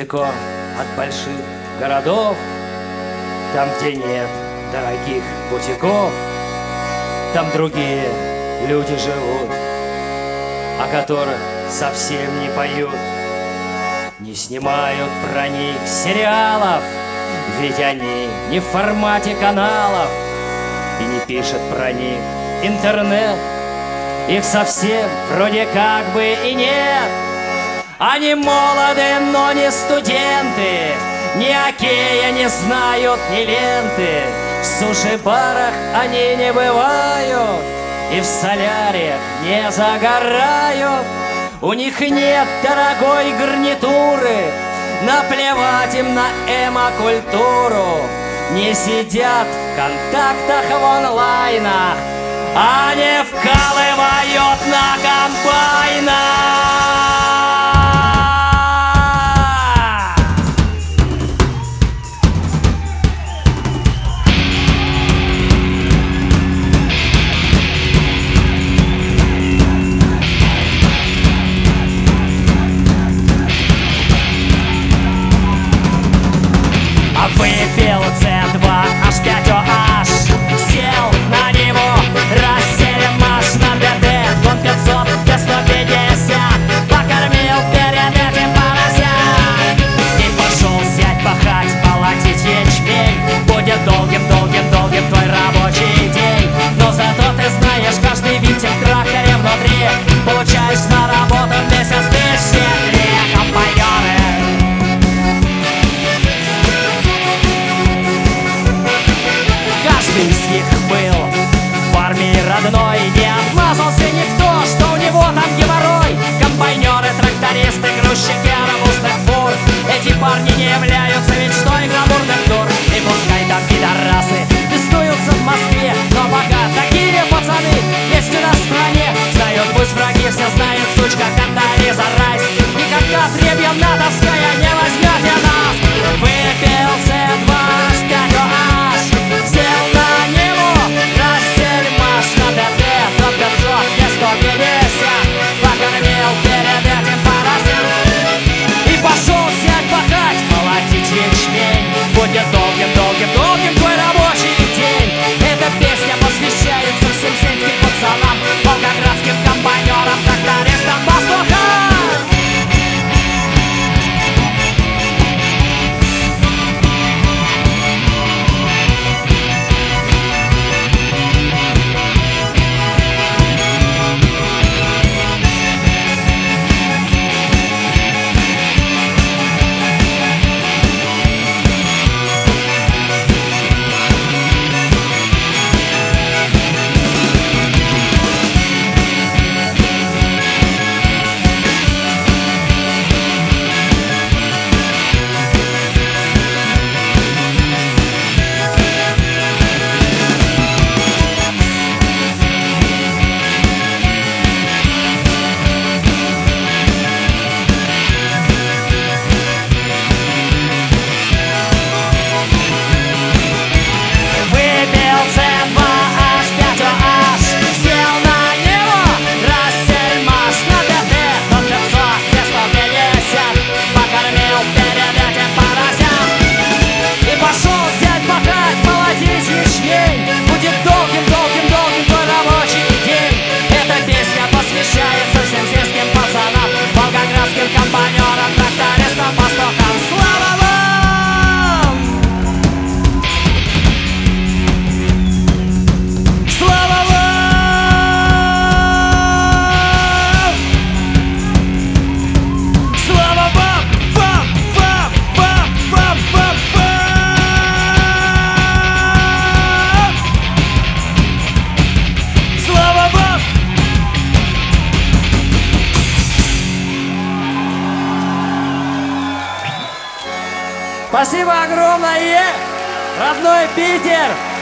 далеко от больших городов, там, где нет дорогих бутиков, там другие люди живут, о которых совсем не поют, не снимают про них сериалов, ведь они не в формате каналов, и не пишет про них интернет. Их совсем вроде как бы и нет. Они молоды, но не студенты, ни окея не знают, ни ленты. В суши-барах они не бывают и в соляриях не загорают. У них нет дорогой гарнитуры, наплевать им на эмо-культуру. Не сидят в контактах в онлайнах, они вкалывают на комбайнах. Выпил C2H5OH, сел на него, расселим маш на ДД, тон 500, Т150, покормил перед этим поросят и пошел сядь пахать, молотить ячмень. Будет долгим твой рабочий день, но зато ты знаешь, каждый винтик в тракторе внутри получаешь за работу в месяц 1003 компаньоны. Каждый из них был в армии родной, не отмазался никто, что у него там геморрой. Комбайнеры, трактористы, грузчики автобусных фур, эти парни не являются мечтой гламурных дур. И пускай там пидорасы пиздуются в Москве, но пока такие пацаны есть у нас в стране. Знают пусть враги, все знают, сучка, Кондолиза Райс. Никогда требья натовская не возьмете нас. Выпил C2H5OH, сел на него, рассель маш на ДТ, тот 500, Т150, покормил перед этим поросят и пошел сядь пахать, молотить ячмень. Будет долгим твой рабочий день. Эта песня посвящается всем сельским пацанам, волгоградским комбайнерам, трактористам, пастухам. Спасибо огромное, родной Питер!